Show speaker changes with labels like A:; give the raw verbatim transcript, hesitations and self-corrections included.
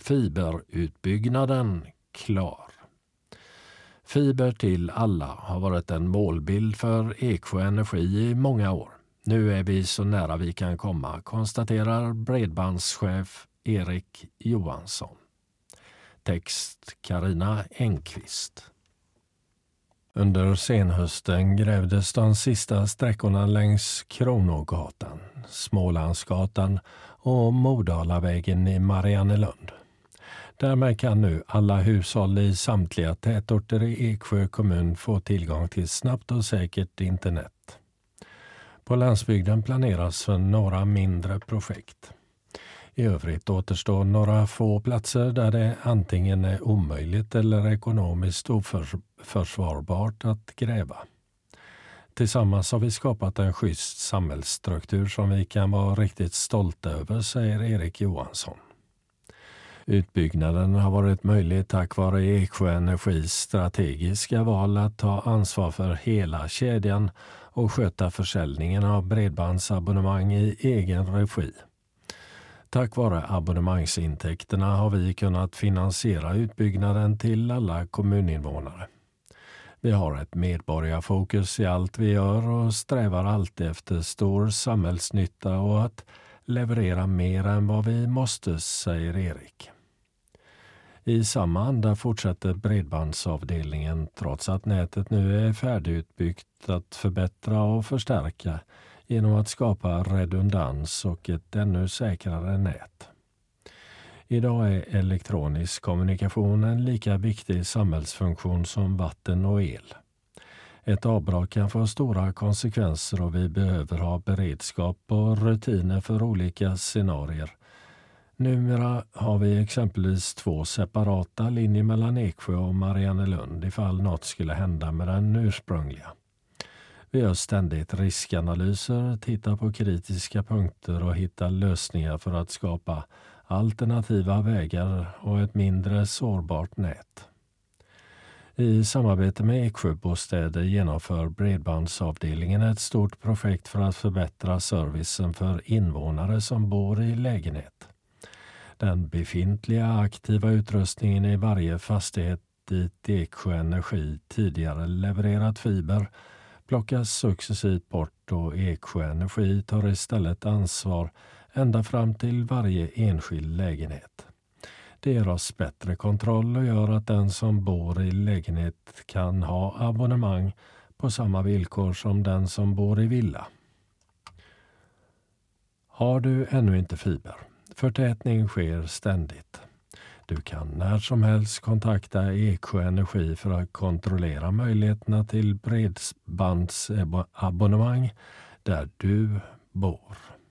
A: Fiberutbyggnaden klar. Fiber till alla har varit en målbild för Eksjö Energi i många år. Nu är vi så nära vi kan komma, konstaterar bredbandschef Erik Johansson. Text Carina Engqvist. Under senhösten grävdes de sista sträckorna längs Kronogatan, Smålandsgatan och Modalavägen i Mariannelund. Därmed kan nu alla hushåll i samtliga tätorter i Eksjö kommun få tillgång till snabbt och säkert internet. På landsbygden planeras för några mindre projekt. I övrigt återstår några få platser där det antingen är omöjligt eller ekonomiskt oförsvarbart att gräva. Tillsammans har vi skapat en schysst samhällsstruktur som vi kan vara riktigt stolta över, säger Erik Johansson. Utbyggnaden har varit möjlig tack vare Eksjö Energis strategiska val att ta ansvar för hela kedjan och sköta försäljningen av bredbandsabonnemang i egen regi. Tack vare abonnemangsintäkterna har vi kunnat finansiera utbyggnaden till alla kommuninvånare. Vi har ett medborgarfokus i allt vi gör och strävar alltid efter stor samhällsnytta och att leverera mer än vad vi måste, säger Erik. I samma anda fortsätter bredbandsavdelningen trots att nätet nu är färdigutbyggt att förbättra och förstärka genom att skapa redundans och ett ännu säkrare nät. Idag är elektronisk kommunikation en lika viktig samhällsfunktion som vatten och el. Ett avbrott kan få stora konsekvenser och vi behöver ha beredskap och rutiner för olika scenarier. Numera har vi exempelvis två separata linjer mellan Eksjö och Mariannelund ifall något skulle hända med den ursprungliga. Vi gör ständigt riskanalyser, tittar på kritiska punkter och hittar lösningar för att skapa alternativa vägar och ett mindre sårbart nät. I samarbete med Eksjöbostäder genomför bredbandsavdelningen ett stort projekt för att förbättra servicen för invånare som bor i lägenhet. Den befintliga aktiva utrustningen i varje fastighet dit Eksjö Energi tidigare levererat fiber plockas successivt bort och Eksjö Energi tar istället ansvar ända fram till varje enskild lägenhet. Det ger oss bättre kontroll och gör att den som bor i lägenhet kan ha abonnemang på samma villkor som den som bor i villa. Har du ännu inte fiber? Förtätning sker ständigt. Du kan när som helst kontakta Eksjö Energi för att kontrollera möjligheterna till bredbandsabonnemang där du bor.